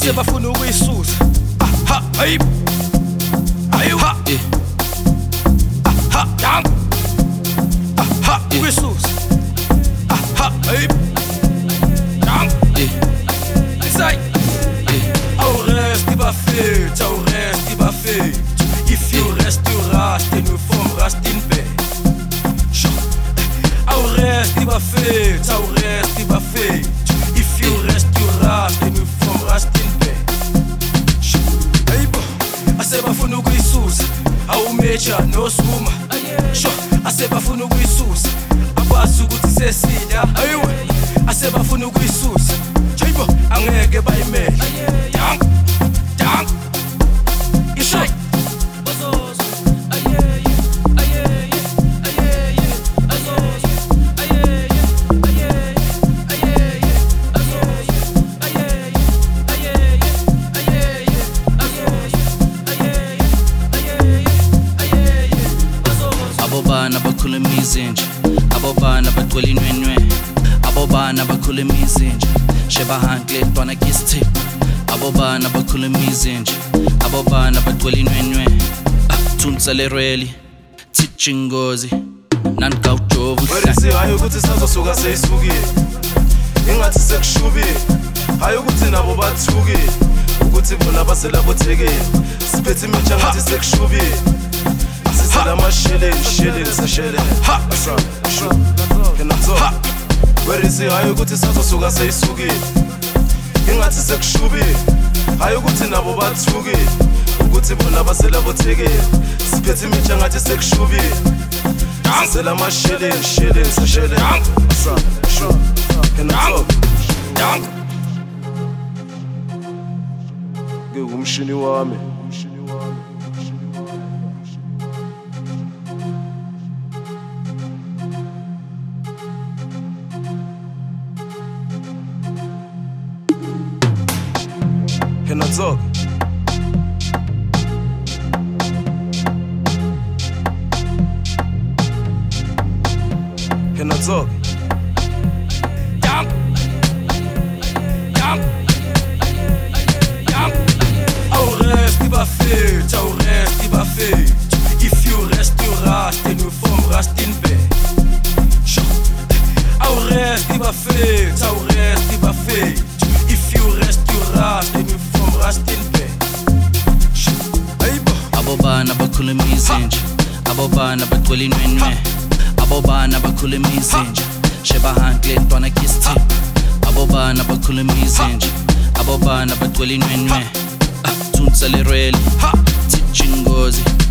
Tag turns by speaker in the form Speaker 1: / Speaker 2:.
Speaker 1: asebafuna ukuyisusa ha ayib ayu ha ha ha ukuyisusa ha ayib sai au reste pas fait au reste pas fait if you resteras et nous formons reste in paix au reste pas fait au reste pas fait if you resteras et nous formons reste in paix asebafuna ukuyisusa awumecha nosuma asebafuna ukuyisusa akwazi ukuthi sesida ayiwe asebafuna ukuyisusa jibo angeke bayimele dank dank ishay bazozo ayeye ayeye ayeye azozo ayeye ayeye ayeye azozo ayeye ayeye ayeye azozo abobana bakhuluma izinja abobana bagcwele inwenwe abobana bakhuluma izinja shebahankle twana kisithip abobana bakhuluma izinja abobana bagcwele inwenwe thunsa lerweli thichingozi nankawujovu
Speaker 2: werithi hayi ukuthi sazosuka seyisukile ingathi sekushubile hayi ukuthi nabo bathukile ukuthi bona baselabothekile siphethe imitsha ngathi sekushubile sisela amasheleni sesheleni werithi hayi ukuthi sazosuka seyisukile ingathi sekushubile hayi ukuthi nabo bathukile ukuthi bona baselabothekile siphethe imitsha ngathi sekushubile sisela amasheleni sesheleni ngumshini wami Can I talk? Can I talk?
Speaker 1: Jump, jump, jump. Au reste pas fait, au reste pas fait. If you resteras, et nous formons reste in paix. Au reste pas fait, au reste pas fait. If you resteras, et nous formons reste in paix.
Speaker 3: Abobana bakhuluma izinja abobana bagcwele inwenwe abobana bakhuluma izinja shebahankle twana kisithip abobana bakhuluma izinja abobana bagcwele inwenwe thunsa lerweli thichingozi